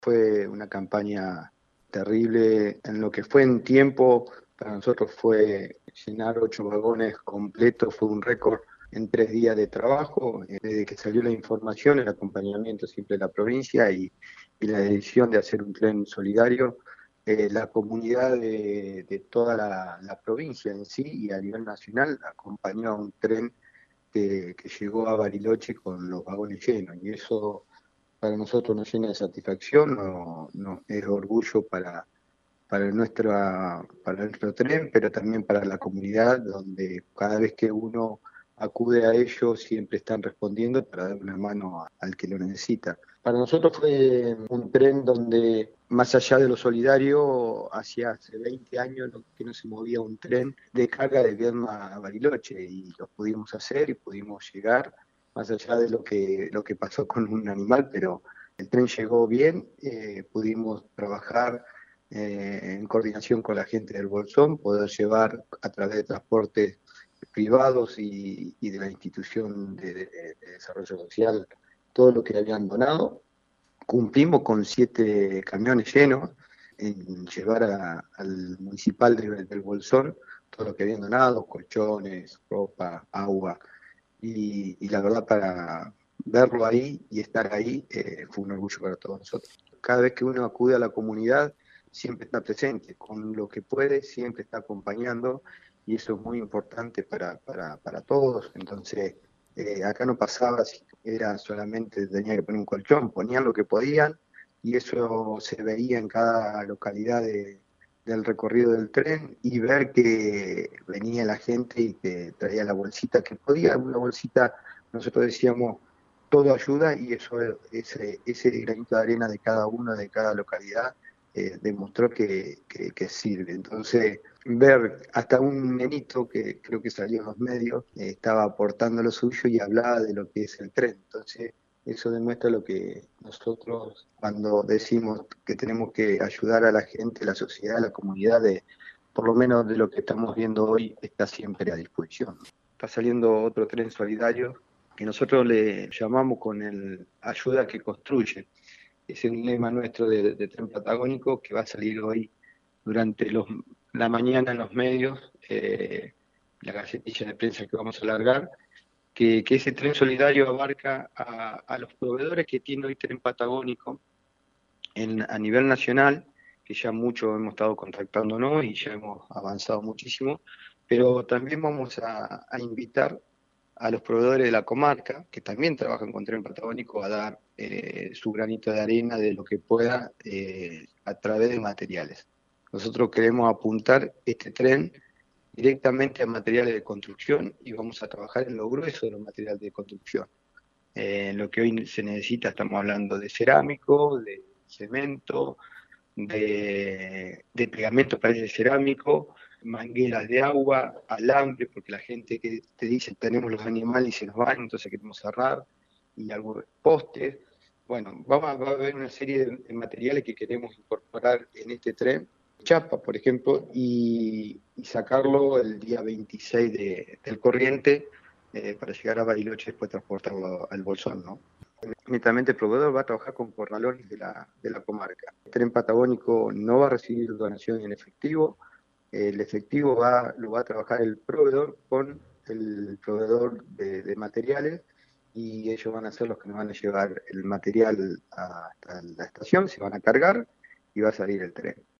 Fue una campaña terrible en lo que fue en tiempo. Para nosotros fue llenar 8 vagones completos, fue un récord en 3 días de trabajo. Desde que salió la información, el acompañamiento siempre de la provincia y la decisión de hacer un tren solidario, la comunidad de toda la provincia en sí y a nivel nacional acompañó a un tren que llegó a Bariloche con los vagones llenos, y eso para nosotros nos llena de satisfacción, es orgullo para nuestro tren, pero también para la comunidad, donde cada vez que uno acude a ellos siempre están respondiendo para dar una mano al que lo necesita. Para nosotros fue un tren donde, más allá de lo solidario, hacía hace 20 años que no se movía un tren de carga de Viedma a Bariloche, y lo pudimos hacer y pudimos llegar, más allá de lo que pasó con un animal, pero el tren llegó bien. Pudimos trabajar en coordinación con la gente del Bolsón, poder llevar a través de transportes privados y de la institución de desarrollo social todo lo que habían donado. Cumplimos con 7 camiones llenos en llevar al municipal del Bolsón todo lo que habían donado: colchones, ropa, agua, y la verdad, para verlo ahí y estar ahí, fue un orgullo para todos nosotros. Cada vez que uno acude a la comunidad, siempre está presente, con lo que puede, siempre está acompañando, y eso es muy importante para todos. Entonces, acá no pasaba si era solamente tenía que poner un colchón, ponían lo que podían, y eso se veía en cada localidad del recorrido del tren, y ver que venía la gente y que traía la bolsita que podía, una bolsita. Nosotros decíamos, todo ayuda, y eso, ese granito de arena de cada uno, de cada localidad, demostró que sirve. Entonces, ver hasta un nenito que creo que salió en los medios, estaba aportando lo suyo y hablaba de lo que es el tren. Entonces, eso demuestra lo que nosotros, cuando decimos que tenemos que ayudar a la gente, la sociedad, la comunidad, por lo menos de lo que estamos viendo hoy, está siempre a disposición. Está saliendo otro tren solidario que nosotros le llamamos con el ayuda que construye. Es un lema nuestro de Tren Patagónico, que va a salir hoy durante la mañana en los medios, la gacetilla de prensa que vamos a alargar, que ese tren solidario abarca a los proveedores que tiene hoy Tren Patagónico a nivel nacional, que ya mucho hemos estado contactándonos y ya hemos avanzado muchísimo, pero también vamos a invitar a los proveedores de la comarca, que también trabajan con Tren Patagónico, a dar su granito de arena de lo que pueda, a través de materiales. Nosotros queremos apuntar este tren directamente a materiales de construcción, y vamos a trabajar en lo grueso de los materiales de construcción. En lo que hoy se necesita, estamos hablando de cerámico, de cemento, de pegamento para ese cerámico, mangueras de agua, alambre, porque la gente que te dice tenemos los animales y se nos van, entonces queremos cerrar, y algunos postes. Bueno, va a haber una serie de materiales que queremos incorporar en este tren. Chapa, por ejemplo, y sacarlo el día 26 del corriente, para llegar a Bariloche y después transportarlo al Bolsón, ¿no? Netamente el proveedor va a trabajar con corralones de la comarca. El tren patagónico no va a recibir donación en efectivo. El efectivo lo va a trabajar el proveedor con el proveedor de materiales, y ellos van a ser los que nos van a llevar el material hasta la estación, se van a cargar y va a salir el tren.